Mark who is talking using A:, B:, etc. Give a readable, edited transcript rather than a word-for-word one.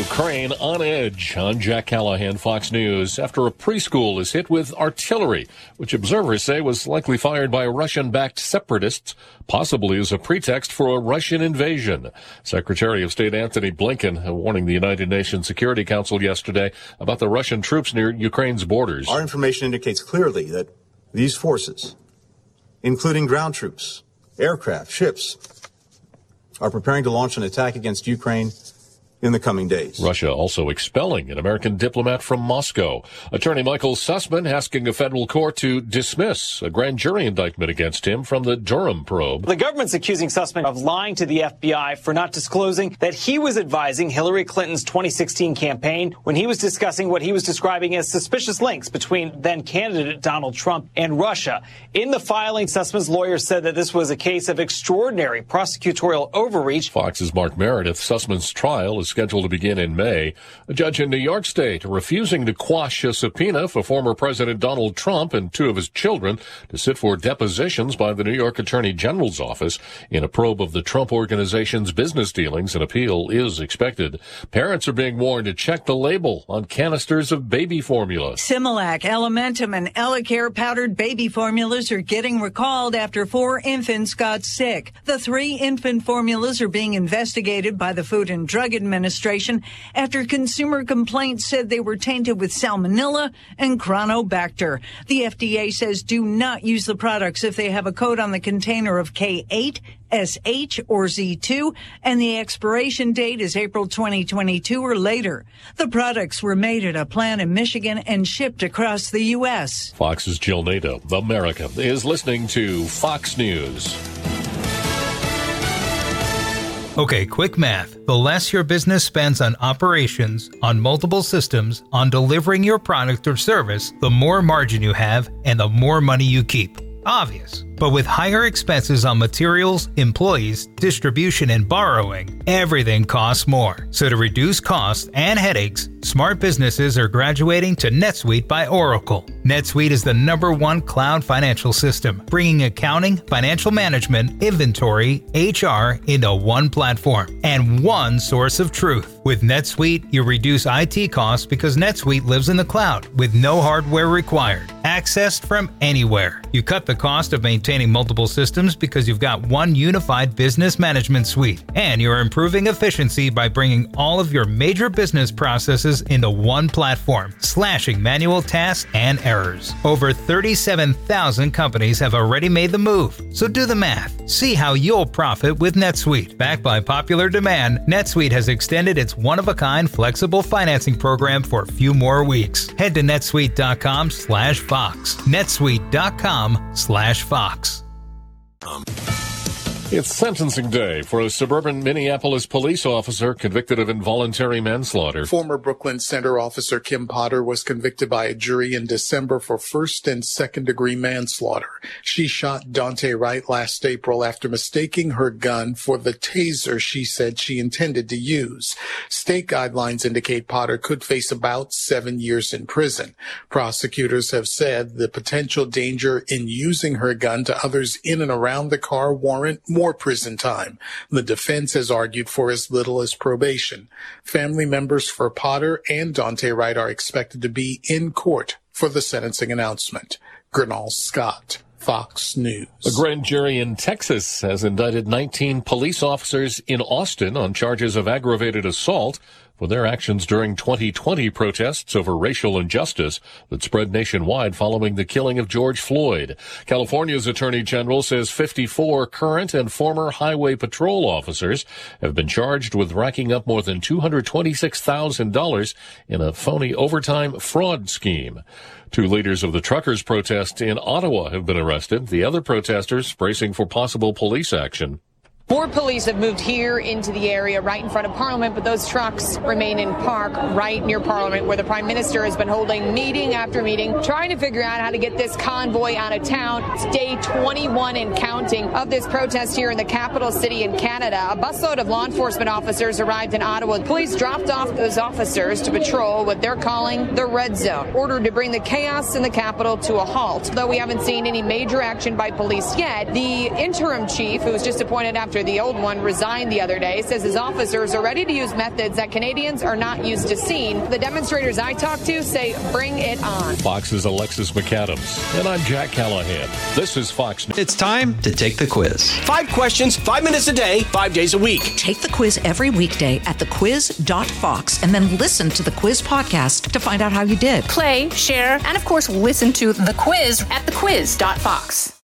A: Ukraine on edge. I'm Jack Callahan, Fox News. After a preschool is hit with artillery, which observers say was likely fired by Russian-backed separatists, possibly as a pretext for a Russian invasion. Secretary of State Antony Blinken warning the United Nations Security Council yesterday about the Russian troops near Ukraine's borders.
B: Our information indicates clearly that these forces, including ground troops, aircraft, ships, are preparing to launch an attack against Ukraine in the coming days.
A: Russia also expelling an American diplomat from Moscow. Attorney Michael Sussman asking a federal court to dismiss a grand jury indictment against him from the Durham probe.
C: The government's accusing Sussman of lying to the FBI for not disclosing that he was advising Hillary Clinton's 2016 campaign when he was discussing what he was describing as suspicious links between then-candidate Donald Trump and Russia. In the filing, Sussman's lawyer said that this was a case of extraordinary prosecutorial overreach.
A: Fox's Mark Meredith. Sussman's trial is scheduled to begin in May. A judge in New York State refusing to quash a subpoena for former President Donald Trump and two of his children to sit for depositions by the New York Attorney General's office in a probe of the Trump Organization's business dealings. An appeal is expected. Parents are being warned to check the label on canisters of baby formula.
D: Similac, Elementum, and Elecare powdered baby formulas are getting recalled after 4 infants got sick. The 3 infant formulas are being investigated by the Food and Drug Administration after consumer complaints said they were tainted with salmonella and chronobacter. The FDA says do not use the products if they have a code on the container of K8, SH, or Z2, and the expiration date is April 2022 or later. The products were made at a plant in Michigan and shipped across the U.S.
A: Fox's Jill Nato. America is listening to Fox News.
E: Okay, quick math. The less your business spends on operations, on multiple systems, on delivering your product or service, the more margin you have and the more money you keep. Obvious. But with higher expenses on materials, employees, distribution, and borrowing, everything costs more. So to reduce costs and headaches, smart businesses are graduating to NetSuite by Oracle. NetSuite is the #1 cloud financial system, bringing accounting, financial management, inventory, HR into one platform and one source of truth. With NetSuite, you reduce IT costs because NetSuite lives in the cloud with no hardware required, accessed from anywhere. You cut the cost of maintaining multiple systems because you've got one unified business management suite, and you're improving efficiency by bringing all of your major business processes into one platform, slashing manual tasks and errors. Over 37,000 companies have already made the move, so do the math. See how you'll profit with NetSuite. Backed by popular demand, NetSuite has extended its one-of-a-kind flexible financing program for a few more weeks. Head to netsuite.com/Fox. netsuite.com/Fox.
A: It's sentencing day for a suburban Minneapolis police officer convicted of involuntary manslaughter.
F: Former Brooklyn Center officer Kim Potter was convicted by a jury in December for first and second degree manslaughter. She shot Daunte Wright last April after mistaking her gun for the taser she said she intended to use. State guidelines indicate Potter could face about 7 years in prison. Prosecutors have said the potential danger in using her gun to others in and around the car warrant more prison time. The defense has argued for as little as probation. Family members for Potter and Daunte Wright are expected to be in court for the sentencing announcement. Gernal Scott, Fox News.
A: A grand jury in Texas has indicted 19 police officers in Austin on charges of aggravated assault for their actions during 2020 protests over racial injustice that spread nationwide following the killing of George Floyd. California's Attorney General says 54 current and former highway patrol officers have been charged with racking up more than $226,000 in a phony overtime fraud scheme. 2 leaders of the truckers' protest in Ottawa have been arrested. The other protesters bracing for possible police action.
G: More police have moved here into the area right in front of Parliament, but those trucks remain in park right near Parliament, where the Prime Minister has been holding meeting after meeting, trying to figure out how to get this convoy out of town. It's day 21 and counting of this protest here in the capital city in Canada. A busload of law enforcement officers arrived in Ottawa. Police dropped off those officers to patrol what they're calling the red zone, ordered to bring the chaos in the capital to a halt. Though we haven't seen any major action by police yet, the interim chief, who was just appointed after after the old one resigned the other day, says his officers are ready to use methods that Canadians are not used to seeing. The demonstrators I talked to say bring it on.
A: Fox's Alexis McAdams. And I'm Jack Callahan. This is Fox News.
H: It's time to take the quiz.
I: 5 questions, 5 minutes a day, 5 days a week.
J: Take the quiz every weekday at thequiz.fox and then listen to the quiz podcast to find out how you did.
K: Play, share, and of course listen to The Quiz at thequiz.fox.